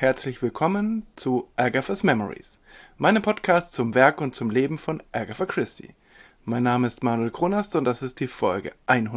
herzlich willkommen zu Agatha's Memories, meinem Podcast zum Werk und zum Leben von Agatha Christie. Mein Name ist Manuel Kronast und das ist die Folge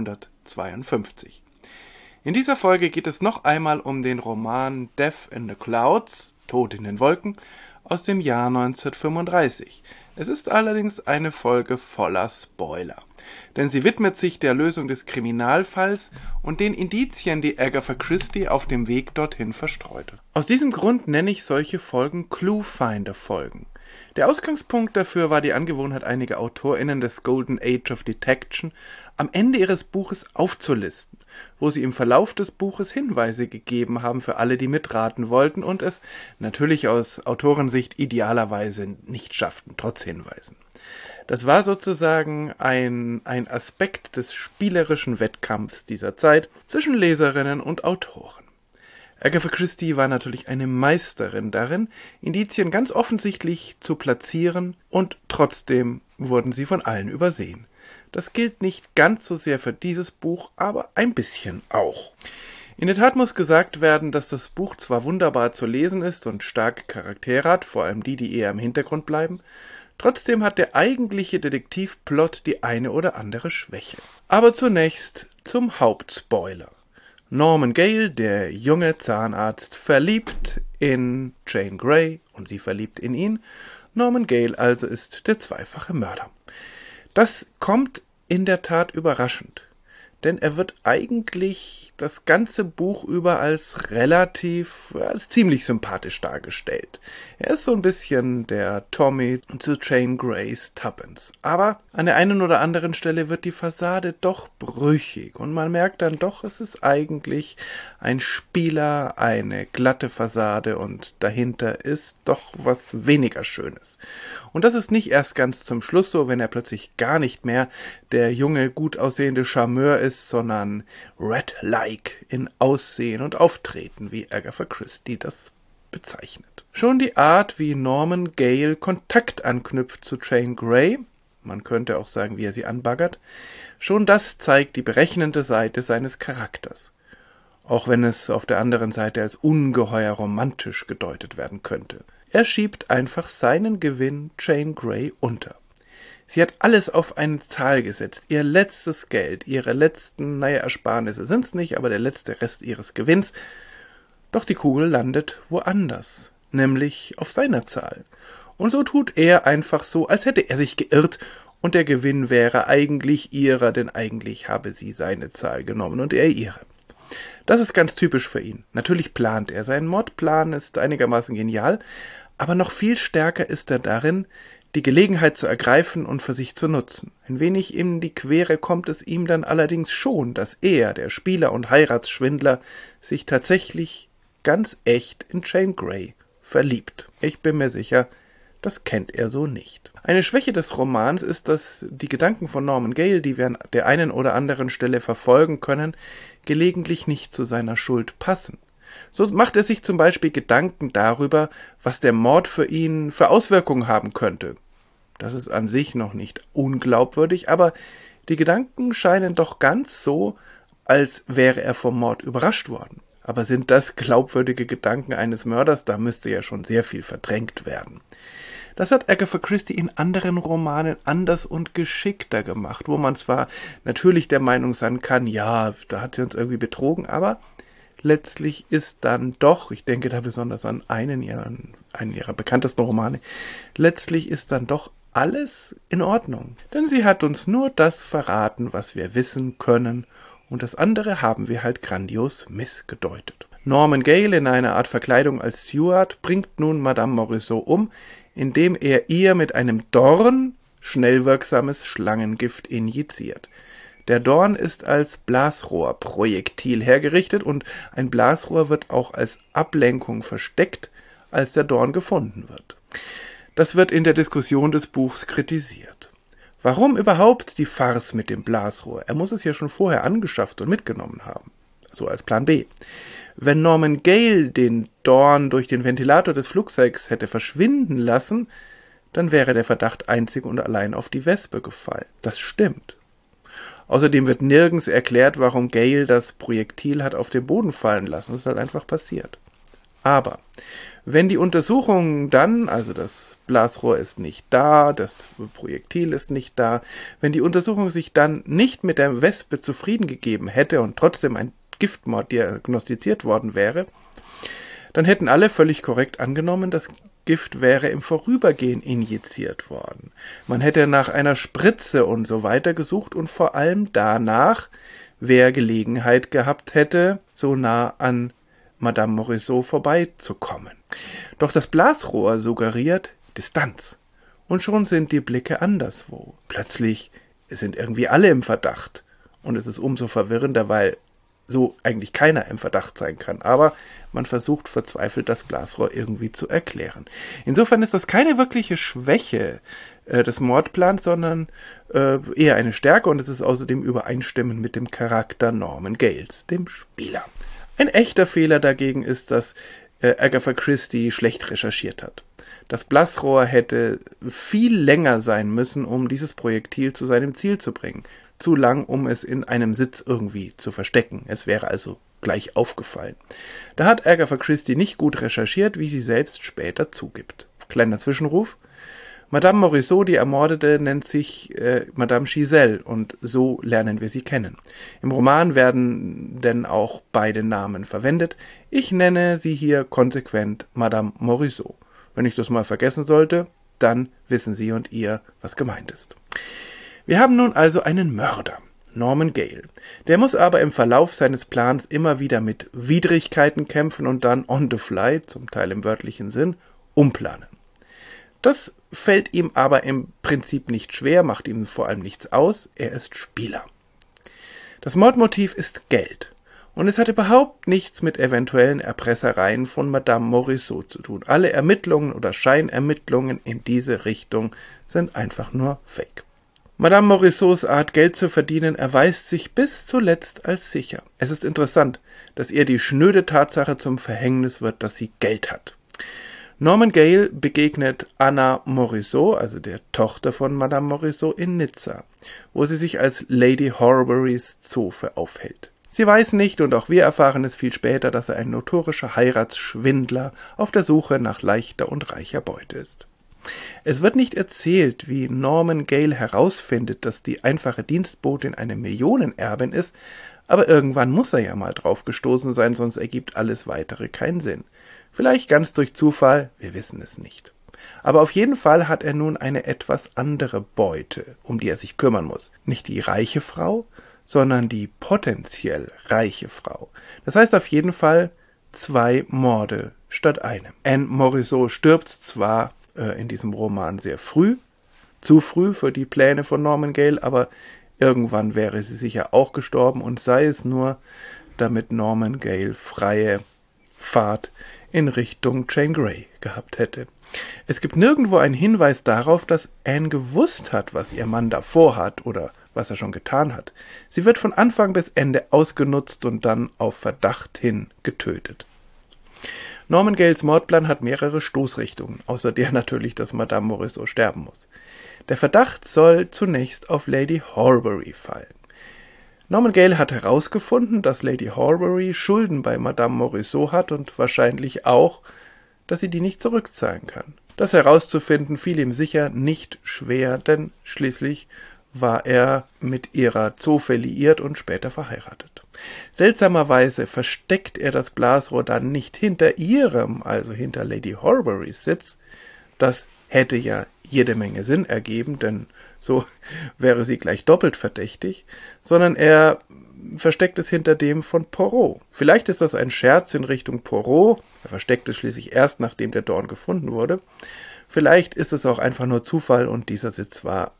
152. In dieser Folge geht es noch einmal um den Roman Death in the Clouds, Tod in den Wolken, aus dem Jahr 1935. Es ist allerdings eine Folge voller Spoiler, denn sie widmet sich der Lösung des Kriminalfalls und den Indizien, die Agatha Christie auf dem Weg dorthin verstreute. Aus diesem Grund nenne ich solche Folgen Clue-Finder-Folgen. Der Ausgangspunkt dafür war die Angewohnheit einiger AutorInnen des Golden Age of Detection, am Ende ihres Buches aufzulisten, wo sie im Verlauf des Buches Hinweise gegeben haben für alle, die mitraten wollten und es natürlich aus Autorensicht idealerweise nicht schafften, trotz Hinweisen. Das war sozusagen ein Aspekt des spielerischen Wettkampfs dieser Zeit zwischen Leserinnen und Autoren. Agatha Christie war natürlich eine Meisterin darin, Indizien ganz offensichtlich zu platzieren, und trotzdem wurden sie von allen übersehen. Das gilt nicht ganz so sehr für dieses Buch, aber ein bisschen auch. In der Tat muss gesagt werden, dass das Buch zwar wunderbar zu lesen ist und starke Charaktere hat, vor allem die eher im Hintergrund bleiben, trotzdem hat der eigentliche Detektivplot die eine oder andere Schwäche. Aber zunächst zum Hauptspoiler. Norman Gale, der junge Zahnarzt, verliebt in Jane Grey und sie verliebt in ihn. Norman Gale also ist der zweifache Mörder. Das kommt in der Tat überraschend, denn er wird eigentlich das ganze Buch über als ziemlich sympathisch dargestellt. Er ist so ein bisschen der Tommy zu Jane Greys Tuppence. Aber an der einen oder anderen Stelle wird die Fassade doch brüchig und man merkt dann doch, es ist eigentlich ein Spieler, eine glatte Fassade und dahinter ist doch was weniger Schönes. Und das ist nicht erst ganz zum Schluss so, wenn er plötzlich gar nicht mehr der junge, gut aussehende Charmeur ist, sondern Rat-like in Aussehen und Auftreten, wie Agatha Christie das bezeichnet. Schon die Art, wie Norman Gale Kontakt anknüpft zu Jane Grey, man könnte auch sagen, wie er sie anbaggert, schon das zeigt die berechnende Seite seines Charakters, auch wenn es auf der anderen Seite als ungeheuer romantisch gedeutet werden könnte. Er schiebt einfach seinen Gewinn Jane Grey unter. Sie hat alles auf eine Zahl gesetzt, ihr letztes Geld, ihre letzten, Ersparnisse sind's nicht, aber der letzte Rest ihres Gewinns. Doch die Kugel landet woanders, nämlich auf seiner Zahl. Und so tut er einfach so, als hätte er sich geirrt und der Gewinn wäre eigentlich ihrer, denn eigentlich habe sie seine Zahl genommen und er ihre. Das ist ganz typisch für ihn. Natürlich plant er. Sein Mordplan ist einigermaßen genial, aber noch viel stärker ist er darin, die Gelegenheit zu ergreifen und für sich zu nutzen. Ein wenig in die Quere kommt es ihm dann allerdings schon, dass er, der Spieler und Heiratsschwindler, sich tatsächlich ganz echt in Jane Grey verliebt. Ich bin mir sicher, das kennt er so nicht. Eine Schwäche des Romans ist, dass die Gedanken von Norman Gale, die wir an der einen oder anderen Stelle verfolgen können, gelegentlich nicht zu seiner Schuld passen. So macht er sich zum Beispiel Gedanken darüber, was der Mord für ihn für Auswirkungen haben könnte. Das ist an sich noch nicht unglaubwürdig, aber die Gedanken scheinen doch ganz so, als wäre er vom Mord überrascht worden. Aber sind das glaubwürdige Gedanken eines Mörders? Da müsste ja schon sehr viel verdrängt werden. Das hat Agatha Christie in anderen Romanen anders und geschickter gemacht, wo man zwar natürlich der Meinung sein kann, ja, da hat sie uns irgendwie betrogen, aber letztlich ist dann doch, ich denke da besonders an einen ihrer bekanntesten Romane, letztlich ist dann doch alles in Ordnung. Denn sie hat uns nur das verraten, was wir wissen können, und das andere haben wir halt grandios missgedeutet. Norman Gale in einer Art Verkleidung als Steward bringt nun Madame Morisot um, indem er ihr mit einem Dorn schnellwirksames Schlangengift injiziert. Der Dorn ist als Blasrohrprojektil hergerichtet und ein Blasrohr wird auch als Ablenkung versteckt, als der Dorn gefunden wird. Das wird in der Diskussion des Buchs kritisiert. Warum überhaupt die Farce mit dem Blasrohr? Er muss es ja schon vorher angeschafft und mitgenommen haben. So als Plan B. Wenn Norman Gale den Dorn durch den Ventilator des Flugzeugs hätte verschwinden lassen, dann wäre der Verdacht einzig und allein auf die Wespe gefallen. Das stimmt. Außerdem wird nirgends erklärt, warum Gale das Projektil hat auf den Boden fallen lassen. Das ist halt einfach passiert. Aber wenn die Untersuchung dann, also das Blasrohr ist nicht da, das Projektil ist nicht da, wenn die Untersuchung sich dann nicht mit der Wespe zufrieden gegeben hätte und trotzdem ein Giftmord diagnostiziert worden wäre, dann hätten alle völlig korrekt angenommen, das Gift wäre im Vorübergehen injiziert worden. Man hätte nach einer Spritze und so weiter gesucht und vor allem danach, wer Gelegenheit gehabt hätte, so nah an Madame Morisot vorbeizukommen. Doch das Blasrohr suggeriert Distanz. Und schon sind die Blicke anderswo. Plötzlich sind irgendwie alle im Verdacht. Und es ist umso verwirrender, weil so eigentlich keiner im Verdacht sein kann. Aber man versucht verzweifelt, das Blasrohr irgendwie zu erklären. Insofern ist das keine wirkliche Schwäche des Mordplans, sondern eher eine Stärke. Und es ist außerdem übereinstimmend mit dem Charakter Norman Gales, dem Spieler. Ein echter Fehler dagegen ist, dass Agatha Christie schlecht recherchiert hat. Das Blasrohr hätte viel länger sein müssen, um dieses Projektil zu seinem Ziel zu bringen. Zu lang, um es in einem Sitz irgendwie zu verstecken. Es wäre also gleich aufgefallen. Da hat Agatha Christie nicht gut recherchiert, wie sie selbst später zugibt. Kleiner Zwischenruf. Madame Morisot, die Ermordete, nennt sich Madame Giselle und so lernen wir sie kennen. Im Roman werden denn auch beide Namen verwendet. Ich nenne sie hier konsequent Madame Morisot. Wenn ich das mal vergessen sollte, dann wissen Sie und ihr, was gemeint ist. Wir haben nun also einen Mörder, Norman Gale. Der muss aber im Verlauf seines Plans immer wieder mit Widrigkeiten kämpfen und dann on the fly, zum Teil im wörtlichen Sinn, umplanen. Das fällt ihm aber im Prinzip nicht schwer, macht ihm vor allem nichts aus, er ist Spieler. Das Mordmotiv ist Geld. Und es hat überhaupt nichts mit eventuellen Erpressereien von Madame Morisot zu tun. Alle Ermittlungen oder Scheinermittlungen in diese Richtung sind einfach nur Fake. Madame Morisots Art, Geld zu verdienen, erweist sich bis zuletzt als sicher. Es ist interessant, dass ihr die schnöde Tatsache zum Verhängnis wird, dass sie Geld hat. Norman Gale begegnet Anna Morisot, also der Tochter von Madame Morisot, in Nizza, wo sie sich als Lady Horburys Zofe aufhält. Sie weiß nicht, und auch wir erfahren es viel später, dass er ein notorischer Heiratsschwindler auf der Suche nach leichter und reicher Beute ist. Es wird nicht erzählt, wie Norman Gale herausfindet, dass die einfache Dienstbotin eine Millionenerbin ist, aber irgendwann muss er ja mal drauf gestoßen sein, sonst ergibt alles Weitere keinen Sinn. Vielleicht ganz durch Zufall, wir wissen es nicht. Aber auf jeden Fall hat er nun eine etwas andere Beute, um die er sich kümmern muss. Nicht die reiche Frau, sondern die potenziell reiche Frau. Das heißt auf jeden Fall 2 Morde statt einem. Anne Morisot stirbt zwar in diesem Roman sehr früh, zu früh für die Pläne von Norman Gale, aber irgendwann wäre sie sicher auch gestorben und sei es nur, damit Norman Gale freie Fahrt in Richtung Jane Grey gehabt hätte. Es gibt nirgendwo einen Hinweis darauf, dass Anne gewusst hat, was ihr Mann da vorhat oder was er schon getan hat. Sie wird von Anfang bis Ende ausgenutzt und dann auf Verdacht hin getötet. Norman Gales Mordplan hat mehrere Stoßrichtungen, außer der natürlich, dass Madame Morisot sterben muss. Der Verdacht soll zunächst auf Lady Horbury fallen. Norman Gale hat herausgefunden, dass Lady Horbury Schulden bei Madame Morisot hat und wahrscheinlich auch, dass sie die nicht zurückzahlen kann. Das herauszufinden fiel ihm sicher nicht schwer, denn schließlich war er mit ihrer Zofe liiert und später verheiratet. Seltsamerweise versteckt er das Blasrohr dann nicht hinter ihrem, also hinter Lady Horburys Sitz. Das hätte ja jede Menge Sinn ergeben, denn so wäre sie gleich doppelt verdächtig, sondern er versteckt es hinter dem von Poirot. Vielleicht ist das ein Scherz in Richtung Poirot, er versteckt es schließlich erst, nachdem der Dorn gefunden wurde. Vielleicht ist es auch einfach nur Zufall und dieser Sitz war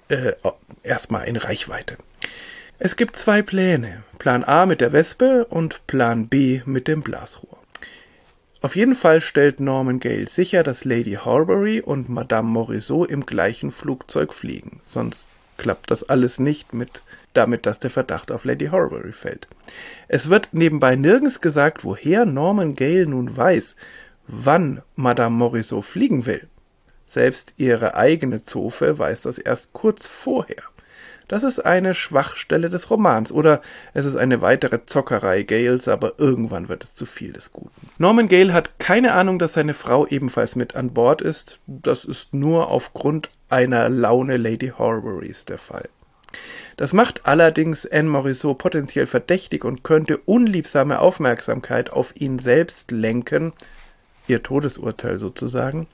erstmal in Reichweite. Es gibt 2 Pläne, Plan A mit der Wespe und Plan B mit dem Blasrohr. Auf jeden Fall stellt Norman Gale sicher, dass Lady Horbury und Madame Morisot im gleichen Flugzeug fliegen, sonst klappt das alles nicht damit, dass der Verdacht auf Lady Horbury fällt. Es wird nebenbei nirgends gesagt, woher Norman Gale nun weiß, wann Madame Morisot fliegen will. Selbst ihre eigene Zofe weiß das erst kurz vorher. Das ist eine Schwachstelle des Romans oder es ist eine weitere Zockerei Gales, aber irgendwann wird es zu viel des Guten. Norman Gale hat keine Ahnung, dass seine Frau ebenfalls mit an Bord ist. Das ist nur aufgrund einer Laune Lady Horburys der Fall. Das macht allerdings Anne Morisot potenziell verdächtig und könnte unliebsame Aufmerksamkeit auf ihn selbst lenken, ihr Todesurteil sozusagen.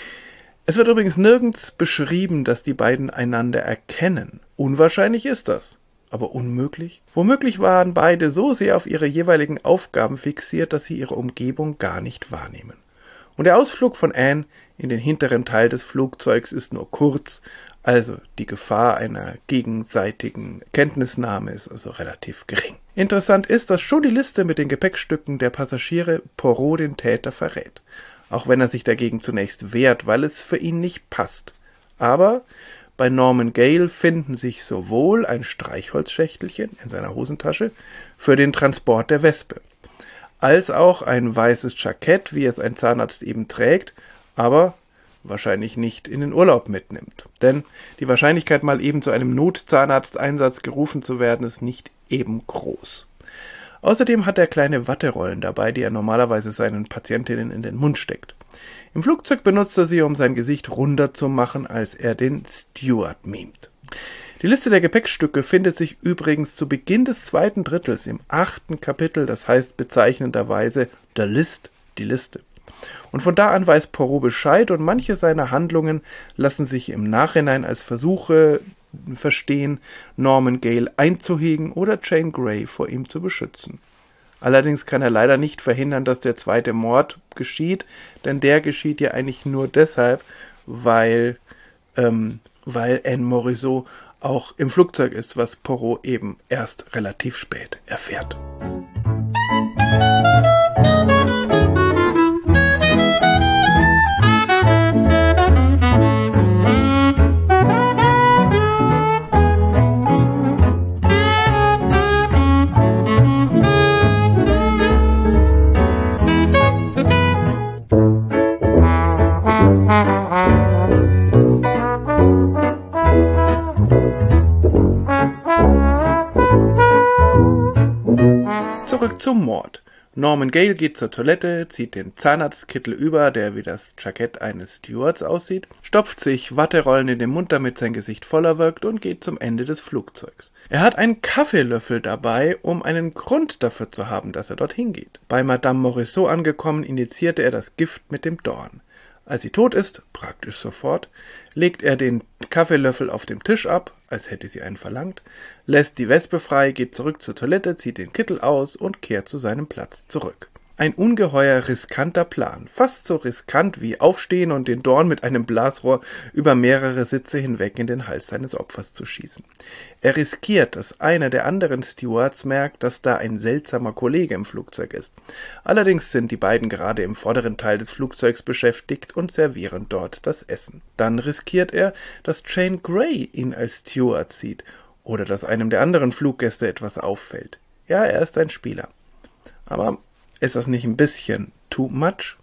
Es wird übrigens nirgends beschrieben, dass die beiden einander erkennen. Unwahrscheinlich ist das, aber unmöglich? Womöglich waren beide so sehr auf ihre jeweiligen Aufgaben fixiert, dass sie ihre Umgebung gar nicht wahrnehmen. Und der Ausflug von Anne in den hinteren Teil des Flugzeugs ist nur kurz, also die Gefahr einer gegenseitigen Kenntnisnahme ist also relativ gering. Interessant ist, dass schon die Liste mit den Gepäckstücken der Passagiere Poirot den Täter verrät. Auch wenn er sich dagegen zunächst wehrt, weil es für ihn nicht passt. Aber bei Norman Gale finden sich sowohl ein Streichholzschächtelchen in seiner Hosentasche für den Transport der Wespe, als auch ein weißes Jackett, wie es ein Zahnarzt eben trägt, aber wahrscheinlich nicht in den Urlaub mitnimmt. Denn die Wahrscheinlichkeit, mal eben zu einem Notzahnarzteinsatz gerufen zu werden, ist nicht eben groß. Außerdem hat er kleine Watterollen dabei, die er normalerweise seinen Patientinnen in den Mund steckt. Im Flugzeug benutzt er sie, um sein Gesicht runder zu machen, als er den Steward mimt. Die Liste der Gepäckstücke findet sich übrigens zu Beginn des 2. Drittels im 8. Kapitel, das heißt bezeichnenderweise The List, die Liste. Und von da an weiß Poirot Bescheid und manche seiner Handlungen lassen sich im Nachhinein als Versuche verstehen, Norman Gale einzuhegen oder Jane Grey vor ihm zu beschützen. Allerdings kann er leider nicht verhindern, dass der zweite Mord geschieht, denn der geschieht ja eigentlich nur deshalb, weil Anne Morisot auch im Flugzeug ist, was Poirot eben erst relativ spät erfährt. Zurück zum Mord. Norman Gale geht zur Toilette, zieht den Zahnarztkittel über, der wie das Jackett eines Stewards aussieht, stopft sich Watterollen in den Mund, damit sein Gesicht voller wirkt und geht zum Ende des Flugzeugs. Er hat einen Kaffeelöffel dabei, um einen Grund dafür zu haben, dass er dorthin geht. Bei Madame Morisot angekommen, injizierte er das Gift mit dem Dorn. Als sie tot ist, praktisch sofort, legt er den Kaffeelöffel auf dem Tisch ab, als hätte sie einen verlangt, lässt die Wespe frei, geht zurück zur Toilette, zieht den Kittel aus und kehrt zu seinem Platz zurück. Ein ungeheuer riskanter Plan, fast so riskant wie aufstehen und den Dorn mit einem Blasrohr über mehrere Sitze hinweg in den Hals seines Opfers zu schießen. Er riskiert, dass einer der anderen Stewards merkt, dass da ein seltsamer Kollege im Flugzeug ist. Allerdings sind die beiden gerade im vorderen Teil des Flugzeugs beschäftigt und servieren dort das Essen. Dann riskiert er, dass Jane Grey ihn als Steward sieht oder dass einem der anderen Fluggäste etwas auffällt. Ja, er ist ein Spieler. Aber ist das nicht ein bisschen too much?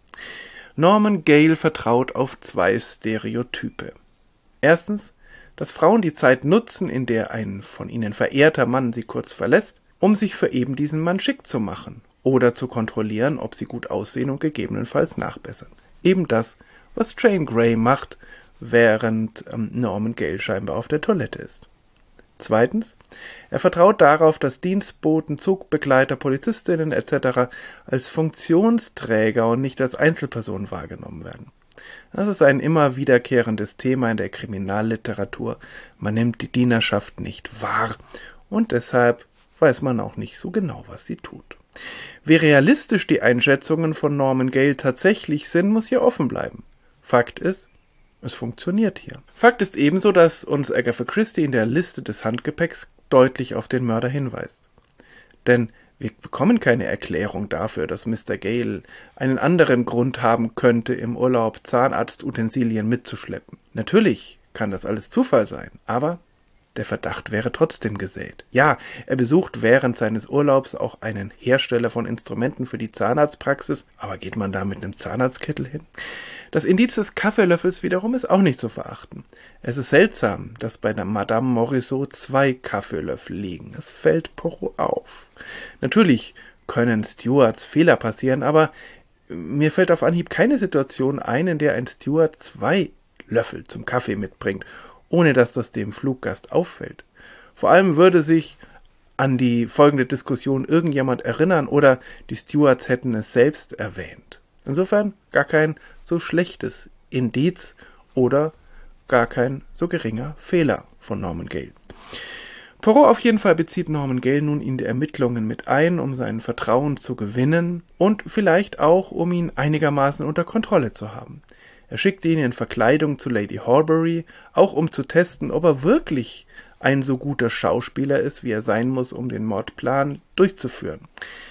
Norman Gale vertraut auf 2 Stereotype. Erstens, dass Frauen die Zeit nutzen, in der ein von ihnen verehrter Mann sie kurz verlässt, um sich für eben diesen Mann schick zu machen oder zu kontrollieren, ob sie gut aussehen und gegebenenfalls nachbessern. Eben das, was Jane Grey macht, während Norman Gale scheinbar auf der Toilette ist. Zweitens, er vertraut darauf, dass Dienstboten, Zugbegleiter, Polizistinnen etc. als Funktionsträger und nicht als Einzelpersonen wahrgenommen werden. Das ist ein immer wiederkehrendes Thema in der Kriminalliteratur. Man nimmt die Dienerschaft nicht wahr und deshalb weiß man auch nicht so genau, was sie tut. Wie realistisch die Einschätzungen von Norman Gale tatsächlich sind, muss hier offen bleiben. Fakt ist, es funktioniert hier. Fakt ist ebenso, dass uns Agatha Christie in der Liste des Handgepäcks deutlich auf den Mörder hinweist. Denn wir bekommen keine Erklärung dafür, dass Mr. Gale einen anderen Grund haben könnte, im Urlaub Zahnarztutensilien mitzuschleppen. Natürlich kann das alles Zufall sein, aber Der Verdacht wäre trotzdem gesät. Ja, er besucht während seines Urlaubs auch einen Hersteller von Instrumenten für die Zahnarztpraxis, aber geht man da mit einem Zahnarztkittel hin? Das Indiz des Kaffeelöffels wiederum ist auch nicht zu verachten. Es ist seltsam, dass bei der Madame Morisot 2 Kaffeelöffel liegen. Es fällt Poirot auf. Natürlich können Stewards Fehler passieren, aber mir fällt auf Anhieb keine Situation ein, in der ein Steward 2 Löffel zum Kaffee mitbringt, ohne dass das dem Fluggast auffällt. Vor allem würde sich an die folgende Diskussion irgendjemand erinnern oder die Stewards hätten es selbst erwähnt. Insofern gar kein so schlechtes Indiz oder gar kein so geringer Fehler von Norman Gale. Poirot auf jeden Fall bezieht Norman Gale nun in die Ermittlungen mit ein, um sein Vertrauen zu gewinnen und vielleicht auch, um ihn einigermaßen unter Kontrolle zu haben. Er schickt ihn in Verkleidung zu Lady Horbury, auch um zu testen, ob er wirklich ein so guter Schauspieler ist, wie er sein muss, um den Mordplan durchzuführen.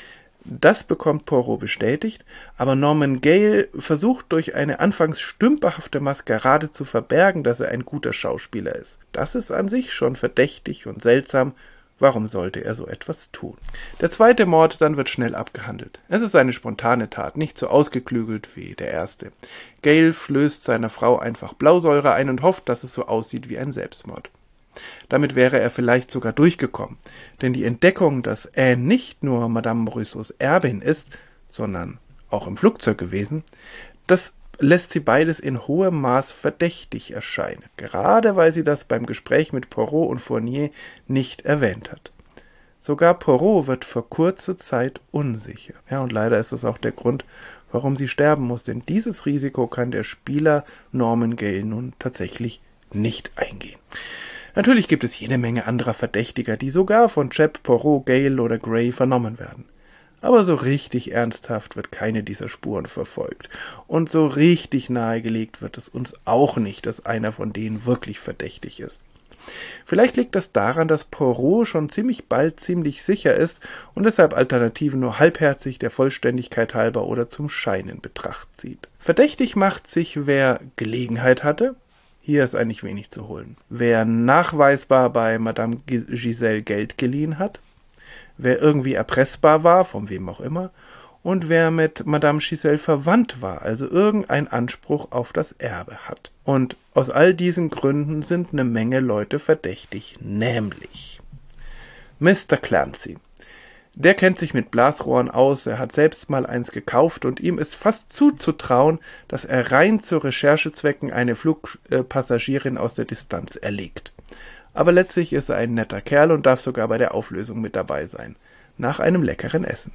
Das bekommt Poirot bestätigt, aber Norman Gale versucht durch eine anfangs stümperhafte Maskerade zu verbergen, dass er ein guter Schauspieler ist. Das ist an sich schon verdächtig und seltsam. Warum sollte er so etwas tun? Der zweite Mord dann wird schnell abgehandelt. Es ist eine spontane Tat, nicht so ausgeklügelt wie der erste. Gale flößt seiner Frau einfach Blausäure ein und hofft, dass es so aussieht wie ein Selbstmord. Damit wäre er vielleicht sogar durchgekommen, denn die Entdeckung, dass Anne nicht nur Madame Morissots Erbin ist, sondern auch im Flugzeug gewesen, das lässt sie beides in hohem Maß verdächtig erscheinen, gerade weil sie das beim Gespräch mit Poirot und Fournier nicht erwähnt hat. Sogar Poirot wird für kurze Zeit unsicher. Ja, und leider ist das auch der Grund, warum sie sterben muss, denn dieses Risiko kann der Spieler Norman Gale nun tatsächlich nicht eingehen. Natürlich gibt es jede Menge anderer Verdächtiger, die sogar von Chap, Poirot, Gale oder Gray vernommen werden. Aber so richtig ernsthaft wird keine dieser Spuren verfolgt. Und so richtig nahegelegt wird es uns auch nicht, dass einer von denen wirklich verdächtig ist. Vielleicht liegt das daran, dass Poirot schon ziemlich bald ziemlich sicher ist und deshalb Alternativen nur halbherzig der Vollständigkeit halber oder zum Schein in Betracht zieht. Verdächtig macht sich, wer Gelegenheit hatte. Hier ist eigentlich wenig zu holen. Wer nachweisbar bei Madame Giselle Geld geliehen hat, wer irgendwie erpressbar war, von wem auch immer, und wer mit Madame Giselle verwandt war, also irgendein Anspruch auf das Erbe hat. Und aus all diesen Gründen sind eine Menge Leute verdächtig, nämlich Mr. Clancy. Der kennt sich mit Blasrohren aus, er hat selbst mal eins gekauft und ihm ist fast zuzutrauen, dass er rein zu Recherchezwecken eine Flugpassagierin aus der Distanz erlegt. Aber letztlich ist er ein netter Kerl und darf sogar bei der Auflösung mit dabei sein, nach einem leckeren Essen.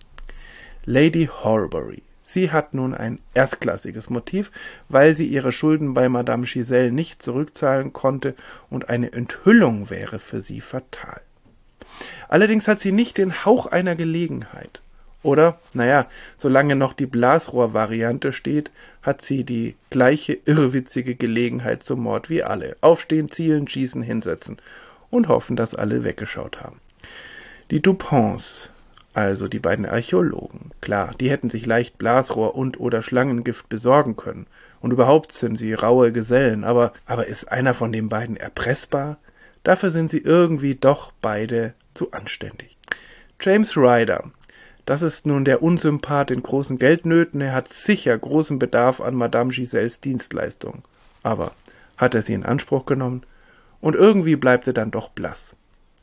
Lady Horbury. Sie hat nun ein erstklassiges Motiv, weil sie ihre Schulden bei Madame Giselle nicht zurückzahlen konnte und eine Enthüllung wäre für sie fatal. Allerdings hat sie nicht den Hauch einer Gelegenheit. Oder, solange noch die Blasrohr-Variante steht, hat sie die gleiche irrwitzige Gelegenheit zum Mord wie alle. Aufstehen, zielen, schießen, hinsetzen und hoffen, dass alle weggeschaut haben. Die Duponts, also die beiden Archäologen, klar, die hätten sich leicht Blasrohr und oder Schlangengift besorgen können. Und überhaupt sind sie raue Gesellen, aber ist einer von den beiden erpressbar? Dafür sind sie irgendwie doch beide zu anständig. James Ryder. Das ist nun der Unsympath in großen Geldnöten, er hat sicher großen Bedarf an Madame Giselles Dienstleistung. Aber hat er sie in Anspruch genommen? Und irgendwie bleibt er dann doch blass.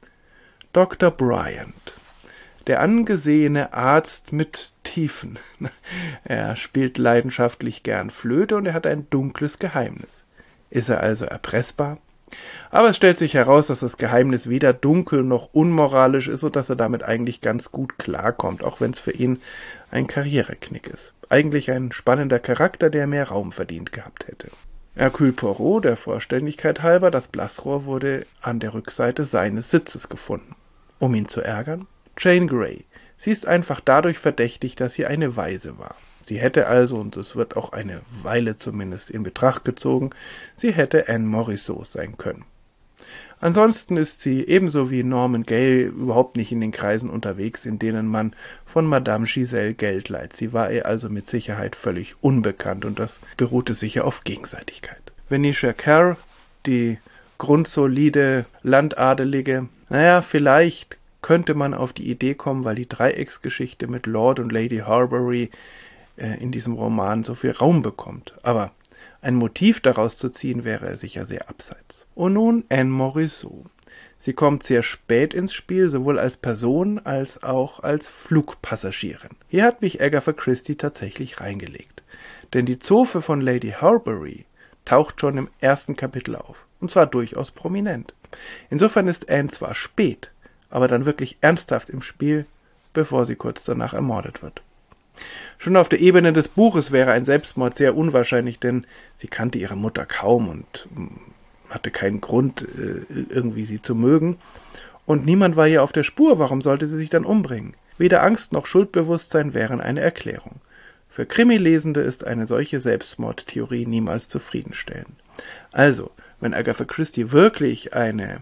Dr. Bryant. Der angesehene Arzt mit Tiefen. Er spielt leidenschaftlich gern Flöte und er hat ein dunkles Geheimnis. Ist er also erpressbar? Aber es stellt sich heraus, dass das Geheimnis weder dunkel noch unmoralisch ist und dass er damit eigentlich ganz gut klarkommt, auch wenn es für ihn ein Karriereknick ist. Eigentlich ein spannender Charakter, der mehr Raum verdient gehabt hätte. Hercule Poirot, der Vollständigkeit halber, das Blasrohr wurde an der Rückseite seines Sitzes gefunden. Um ihn zu ärgern? Jane Grey. Sie ist einfach dadurch verdächtig, dass sie eine Waise war. Sie hätte also, und es wird auch eine Weile zumindest in Betracht gezogen, sie hätte Anne Morisot sein können. Ansonsten ist sie ebenso wie Norman Gale überhaupt nicht in den Kreisen unterwegs, in denen man von Madame Giselle Geld leiht. Sie war ihr also mit Sicherheit völlig unbekannt und das beruhte sicher auf Gegenseitigkeit. Venetia Kerr, die grundsolide Landadelige. Naja, vielleicht könnte man auf die Idee kommen, weil die Dreiecksgeschichte mit Lord und Lady Horbury in diesem Roman so viel Raum bekommt. Aber ein Motiv daraus zu ziehen, wäre sicher sehr abseits. Und nun Anne Morisot. Sie kommt sehr spät ins Spiel, sowohl als Person als auch als Flugpassagierin. Hier hat mich Agatha Christie tatsächlich reingelegt. Denn die Zofe von Lady Horbury taucht schon im ersten Kapitel auf. Und zwar durchaus prominent. Insofern ist Anne zwar spät, aber dann wirklich ernsthaft im Spiel, bevor sie kurz danach ermordet wird. Schon auf der Ebene des Buches wäre ein Selbstmord sehr unwahrscheinlich, denn sie kannte ihre Mutter kaum und hatte keinen Grund, irgendwie sie zu mögen. Und niemand war ihr auf der Spur, warum sollte sie sich dann umbringen? Weder Angst noch Schuldbewusstsein wären eine Erklärung. Für Krimi-Lesende ist eine solche Selbstmordtheorie niemals zufriedenstellend. Also, wenn Agatha Christie wirklich eine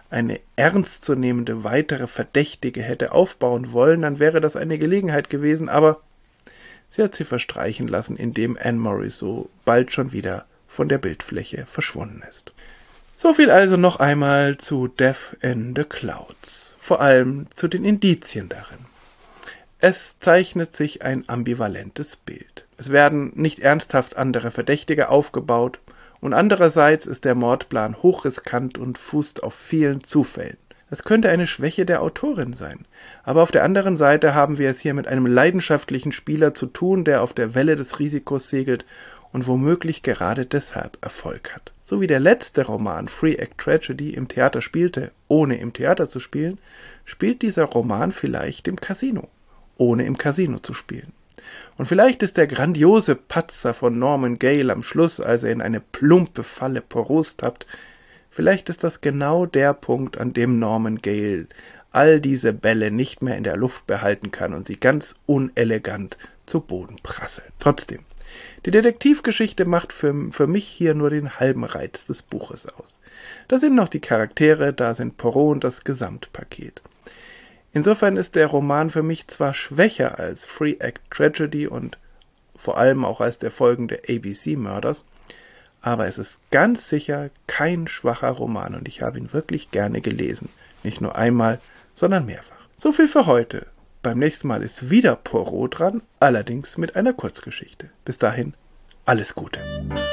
ernstzunehmende weitere Verdächtige hätte aufbauen wollen, dann wäre das eine Gelegenheit gewesen, aber sie hat sie verstreichen lassen, indem Anne Morisot bald schon wieder von der Bildfläche verschwunden ist. So viel also noch einmal zu Death in the Clouds, vor allem zu den Indizien darin. Es zeichnet sich ein ambivalentes Bild. Es werden nicht ernsthaft andere Verdächtige aufgebaut und andererseits ist der Mordplan hochriskant und fußt auf vielen Zufällen. Das könnte eine Schwäche der Autorin sein. Aber auf der anderen Seite haben wir es hier mit einem leidenschaftlichen Spieler zu tun, der auf der Welle des Risikos segelt und womöglich gerade deshalb Erfolg hat. So wie der letzte Roman Free Act Tragedy im Theater spielte, ohne im Theater zu spielen, spielt dieser Roman vielleicht im Casino, ohne im Casino zu spielen. Und vielleicht ist der grandiose Patzer von Norman Gale am Schluss, als er in eine plumpe Falle Poirots tappt, vielleicht ist das genau der Punkt, an dem Norman Gale all diese Bälle nicht mehr in der Luft behalten kann und sie ganz unelegant zu Boden prasselt. Trotzdem, die Detektivgeschichte macht für mich hier nur den halben Reiz des Buches aus. Da sind noch die Charaktere, da sind Poirot und das Gesamtpaket. Insofern ist der Roman für mich zwar schwächer als Free Act Tragedy und vor allem auch als der folgende ABC Murders, aber es ist ganz sicher kein schwacher Roman und ich habe ihn wirklich gerne gelesen. Nicht nur einmal, sondern mehrfach. So viel für heute. Beim nächsten Mal ist wieder Poirot dran, allerdings mit einer Kurzgeschichte. Bis dahin, alles Gute.